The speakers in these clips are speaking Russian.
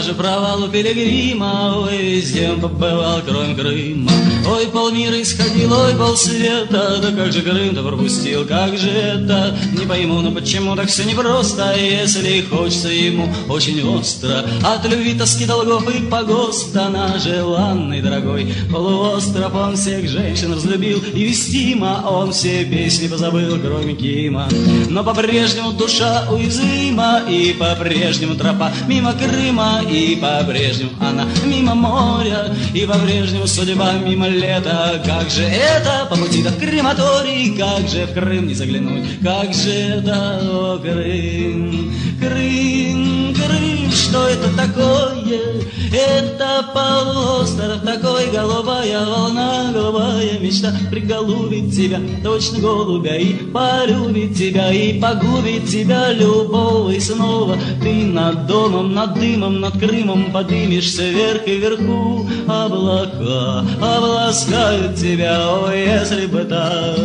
же провал у пилигрима, ой, везде он побывал, кроме Крыма. Ой, полмира исходил, ой, полсвета, да как же Крым-то пропустил, как же это? Не пойму, но почему так все непросто, если хочется ему очень остро. От любви, тоски, долгов и погоста на желанный, дорогой полуостров. Он всех женщин разлюбил, и вестимо он все песни позабыл, кроме Кима. Но по-прежнему душа уязвима, и по-прежнему тропа мимо Крыма, и по-прежнему она мимо моря, и по-прежнему судьба мимо лета. Как же это по пути до крематорий, как же в Крым не заглянуть, как же это, о, Крым, Крым, Крым, что это такое? Это полуостров такой, голубая волна, голубая мечта приголубит тебя, точно голубя, и полюбит тебя, и погубит тебя любого. И снова ты над домом, над дымом, над Крымом подымешься вверх, и вверху облака обласкают тебя, ой, если бы так.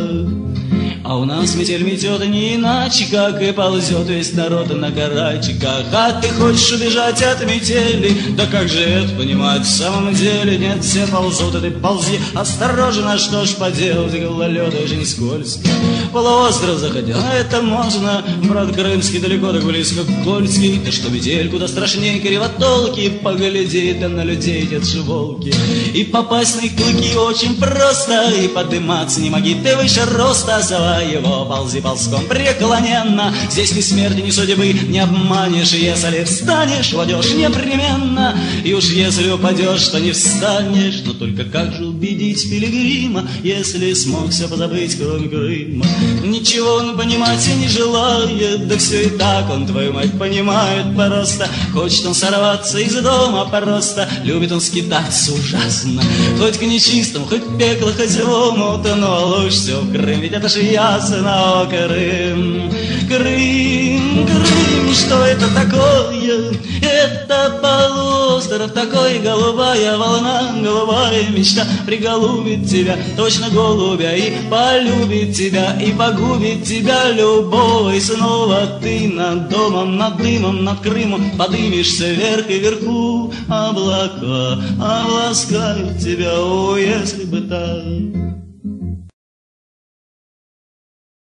А у нас метель метет не иначе, как и ползет весь народ на карачиках. А ты хочешь убежать от метели? Да как же это понимать в самом деле? Нет, все ползут, и ты ползи осторожно, что ж поделать, гололед очень скользкий. Полуостров заходил, а это можно, брат крымский далеко так близко Кольский. Ты что, метель куда страшнее кривотолки, погляди да на людей, те же волки. И попасть на их клыки очень просто, и подниматься не моги ты выше роста, его, ползи ползком преклоненно. Здесь ни смерти, ни судьбы не обманешь. Если встанешь, упадешь непременно. И уж если упадешь, то не встанешь. Но только как же убедить пилигрима, если смог все позабыть, кроме Крыма? Ничего он понимать и не желает, да все и так он, твою мать, понимает просто. Хочет он сорваться из дома просто, любит он скитаться ужасно. Хоть к нечистому, хоть пекло, хоть в омут, но лучше все в Крым, ведь это же ясно, о, Крым, Крым, Крым, что это такое? Это полуостров такой, голубая волна, голубая мечта приголубит тебя, точно голубя, и полюбит тебя, и погубит тебя любого. И снова ты над домом, над дымом, над Крымом подымешься вверх, и вверху облака обласкают тебя, о, если бы так.